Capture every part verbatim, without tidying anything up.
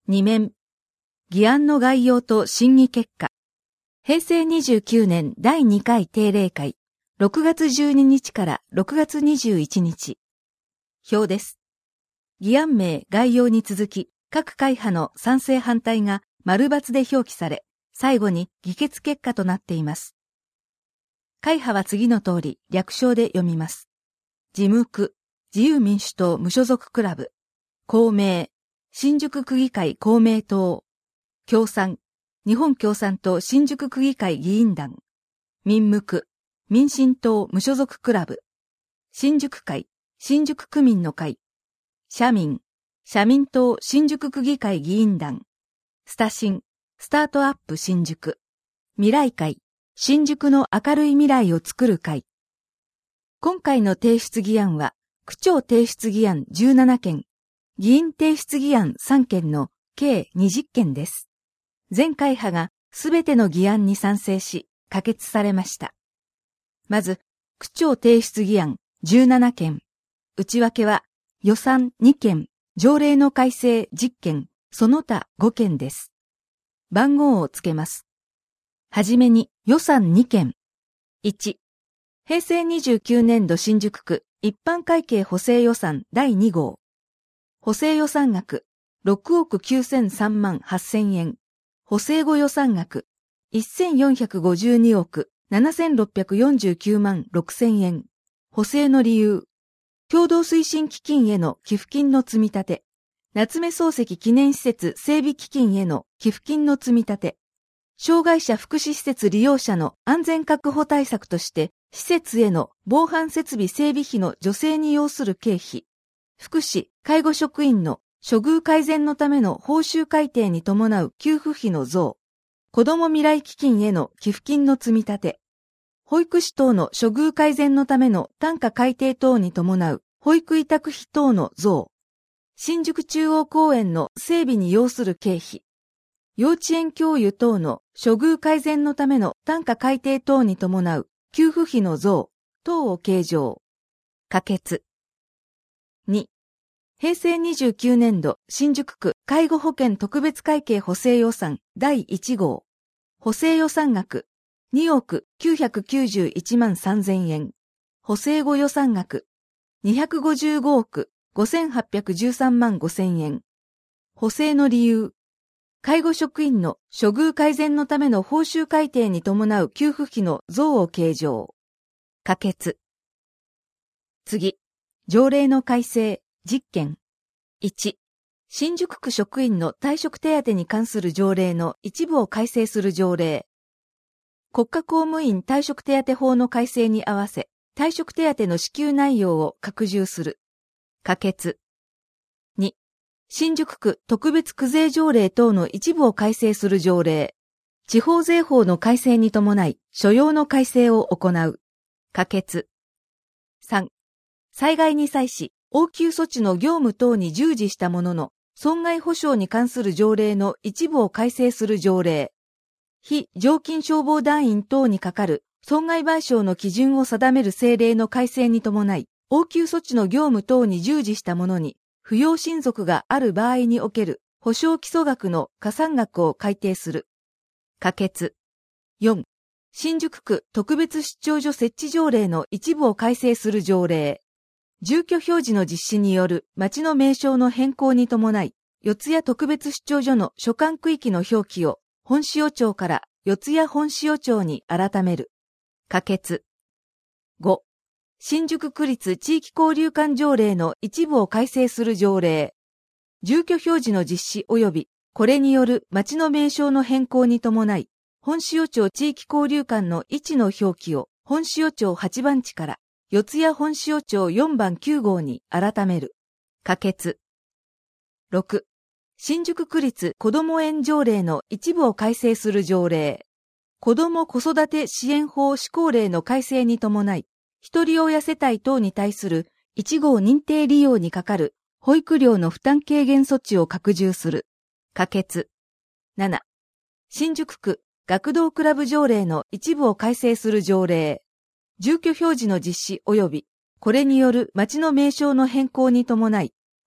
に面。議案の概要と審議結果。平成にじゅうきゅうねんだいにかい定例会、ろくがつじゅうににちからろくがつにじゅういちにち。表です。議案名概要に続き、各会派の賛成反対が丸×で表記され、最後に議決結果となっています。会派は次の通り略称で読みます。事務区、自由民主党無所属クラブ、公明、新宿区議会公明党、共産、日本共産党新宿区議会議員団、民無区、民進党無所属クラブ、新宿会、新宿区民の会、社民、社民党新宿区議会議員団、スタシン、スタートアップ新宿、未来会、新宿の明るい未来を作る会。今回の提出議案は、区長提出議案じゅうななけん、議員提出議案さんけんの計にじゅっけんです。全会派がすべての議案に賛成し、可決されました。まず、区長提出議案じゅうななけん。内訳は予算にけん、条例の改正じゅっけん、その他ごけんです。番号をつけます。はじめに予算にけん。いち、平成にじゅうきゅうねんど新宿区一般会計補正予算だいにごう。補正予算額ろくおくきゅうせんさんまんはっせんえん。補正後予算額せんよんひゃくごじゅうにおくななせんろっぴゃくよんじゅうきゅうまんろくせんえん。補正の理由。共同推進基金への寄付金の積み立て。夏目漱石記念施設整備基金への寄付金の積み立て。障害者福祉施設利用者の安全確保対策として、施設への防犯設備整備費の助成に要する経費。福祉・介護職員の処遇改善のための報酬改定に伴う給付費の増。子ども未来基金への寄付金の積み立て。保育士等の処遇改善のための単価改定等に伴う保育委託費等の増。新宿中央公園の整備に要する経費。幼稚園教諭等の処遇改善のための単価改定等に伴う給付費の増等を計上。可決。に、平成にじゅうきゅうねんど新宿区介護保険特別会計補正予算だいいちごう。補正予算額におくきゅうひゃくきゅうじゅういちまんさんぜんえん。補正後予算額にひゃくごじゅうごおくごせんはっぴゃくじゅうさんまんごせんえん。補正の理由。介護職員の処遇改善のための報酬改定に伴う給付費の増を計上。可決。次、条例の改正じゅっけん。いち、新宿区職員の退職手当に関する条例の一部を改正する条例。国家公務員退職手当法の改正に合わせ、退職手当の支給内容を拡充する。可決。に、新宿区特別区税条例等の一部を改正する条例。地方税法の改正に伴い、所要の改正を行う。可決。さん、災害に際し、応急措置の業務等に従事した者の損害保障に関する条例の一部を改正する条例。非常勤消防団員等にかかる損害賠償の基準を定める政令の改正に伴い、応急措置の業務等に従事した者に、扶養親族がある場合における保障基礎額の加算額を改定する。可決。よん、新宿区特別出張所設置条例の一部を改正する条例。住居表示の実施による町の名称の変更に伴い、四谷特別出張所の所管区域の表記を本塩町から四谷本塩町に改める。可決。ご、新宿区立地域交流館条例の一部を改正する条例。住居表示の実施及び、これによる町の名称の変更に伴い、本塩町地域交流館の位置の表記を本塩町はちばん地から四谷本塩町よんばんきゅうごうに改める。可決。ろく、新宿区立子ども園条例の一部を改正する条例。子ども子育て支援法施行令の改正に伴い、一人親世帯等に対するいちごう認定利用にかかる保育料の負担軽減措置を拡充する。可決。なな、新宿区学童クラブ条例の一部を改正する条例。住居表示の実施及び、これによる町の名称の変更に伴い、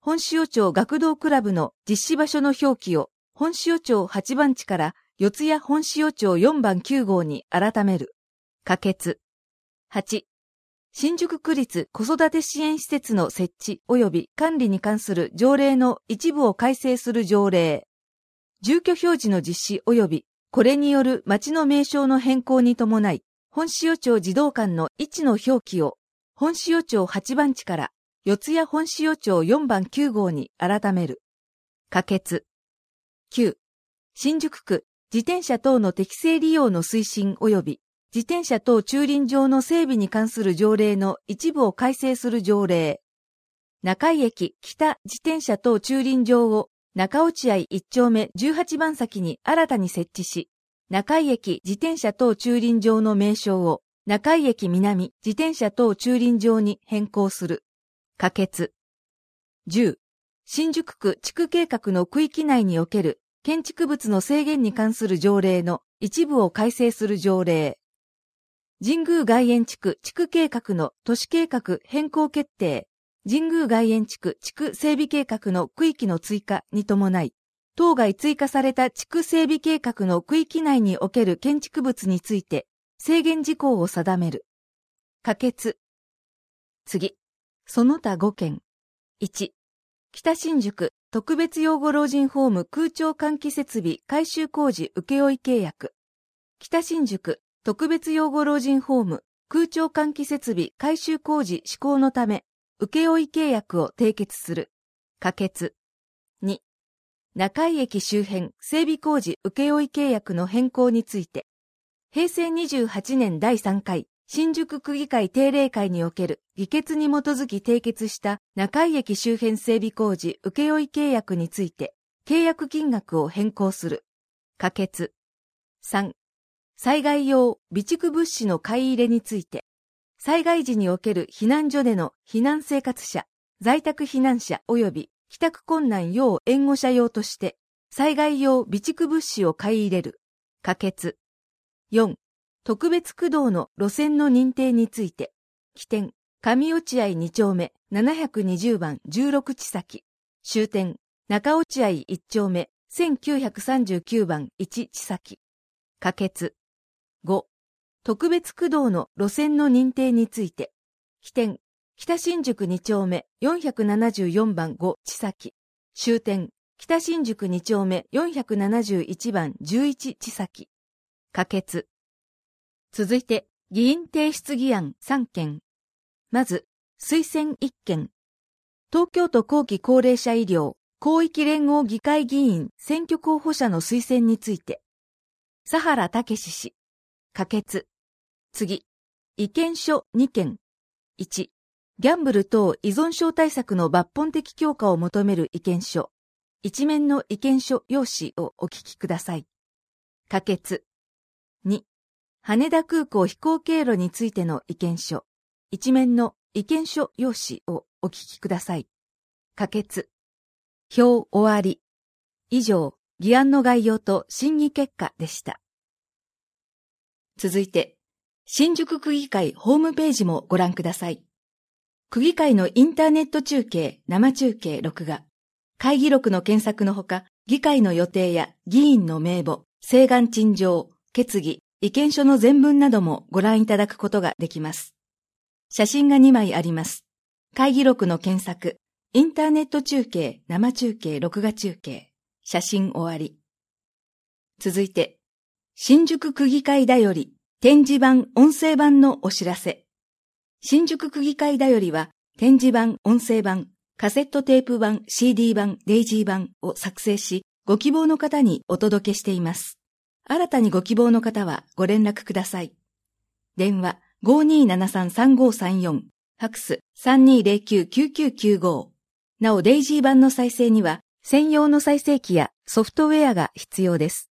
本塩町学童クラブの実施場所の表記を本塩町はちばん地から四谷本塩町よんばんきゅう号に改める。可決。はち、新宿区立子育て支援施設の設置及び管理に関する条例の一部を改正する条例。住居表示の実施及びこれによる町の名称の変更に伴い、本塩町児童館の位置の表記を本塩町はちばん地から四谷本塩町よんばんきゅう号に改める。可決。きゅう、新宿区自転車等の適正利用の推進及び自転車等駐輪場の整備に関する条例の一部を改正する条例。中井駅北自転車等駐輪場を中落合いち丁目じゅうはちばん先に新たに設置し、中井駅自転車等駐輪場の名称を中井駅南自転車等駐輪場に変更する。可決。じゅう、新宿区地区計画の区域内における建築物の制限に関する条例の一部を改正する条例。神宮外苑地区地区計画の都市計画変更決定、神宮外苑地区地区整備計画の区域の追加に伴い、当該追加された地区整備計画の区域内における建築物について制限事項を定める。可決。次、その他ごけん。いち、北新宿特別養護老人ホーム空調換気設備改修工事請負契約。北新宿特別養護老人ホーム空調換気設備改修工事施行のため請負契約を締結する。可決。に、中井駅周辺整備工事請負契約の変更について、へいせいにじゅうはちねんだいさんかい新宿区議会定例会における議決に基づき締結した中井駅周辺整備工事請負契約について、契約金額を変更する。可決。さん、災害用備蓄物資の買い入れについて、災害時における避難所での避難生活者、在宅避難者及び帰宅困難要援護者用として、災害用備蓄物資を買い入れる。可決。よん、特別区道の路線の認定について、起点、上落合に丁目ななひゃくにじゅうばんじゅうろく地先、終点、中落合いち丁目せんきゅうひゃくさんじゅうきゅうばんいち地先。可決。ご、特別区道の路線の認定について、起点、北新宿に丁目よんひゃくななじゅうよんばんご地先、終点、北新宿に丁目よんひゃくななじゅういちばんじゅういち地先。可決。続いて、議員提出議案さんけん。まず、推薦いっけん。東京都後期高齢者医療広域連合議会議員選挙候補者の推薦について、佐原武史氏。可決。次、意見書にけん。いち、ギャンブル等依存症対策の抜本的強化を求める意見書。一面の意見書用紙をお聞きください。可決。に、羽田空港飛行経路についての意見書。一面の意見書用紙をお聞きください。可決。表終わり。以上、議案の概要と審議結果でした。続いて、新宿区議会ホームページもご覧ください。区議会のインターネット中継、生中継、録画、会議録の検索のほか、議会の予定や議員の名簿、請願陳情、決議、意見書の全文などもご覧いただくことができます。写真がにまいあります。会議録の検索、インターネット中継、生中継、録画中継、写真終わり。続いて、新宿区議会だより、展示版、音声版のお知らせ。新宿区議会だよりは、展示版、音声版、カセットテープ版、シーディー 版、デイジー版を作成し、ご希望の方にお届けしています。新たにご希望の方はご連絡ください。電話 ごーにーななさんさんごーさんよん、ファックス さんにーぜろきゅうきゅうきゅうきゅうご。なお、デイジー版の再生には、専用の再生機やソフトウェアが必要です。